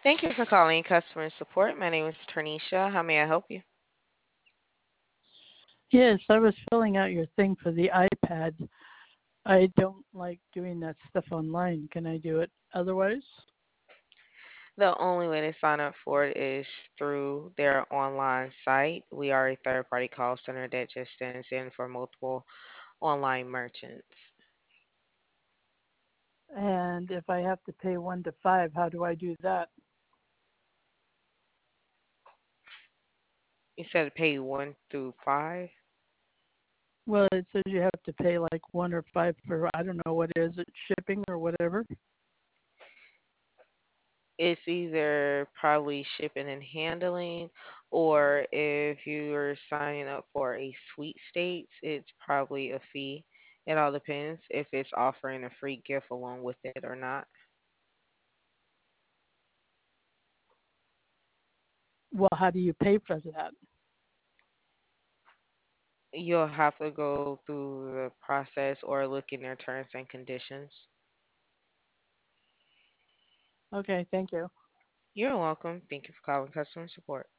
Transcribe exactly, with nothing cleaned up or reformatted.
Thank you for calling customer support. My name is Ternisha. How may I help you? Yes, I was filling out your thing for the iPad. I don't like doing that stuff online. Can I do it otherwise? The only way to sign up for it is through their online site. We are a third party call center that just stands in for multiple online merchants. And if I have to pay one to five, how do I do that? You said pay one through five. Well, it says you have to pay like one or five for, I don't know what is it, shipping or whatever. It's either probably shipping and handling, or if you're signing up for a sweepstakes, it's probably a fee. It all depends if it's offering a free gift along with it or not. Well, how do you pay for that? You'll have to go through the process or look in their terms and conditions. Okay, thank you. You're welcome. Thank you for calling customer support.